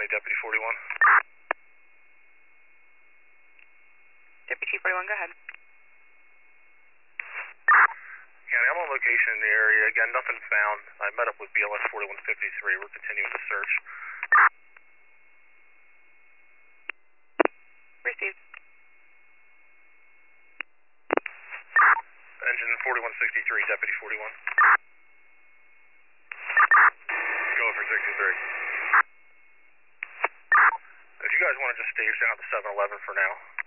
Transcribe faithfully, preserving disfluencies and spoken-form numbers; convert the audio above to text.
Deputy forty-one. Deputy forty-one, go ahead. County, I'm on location in the area. Again, nothing found. I met up with B L S forty-one fifty-three. We're continuing the search. Received. Engine forty-one sixty-three, Deputy forty-one. Go for sixty-three. If you guys want to just stage down to seven eleven for now.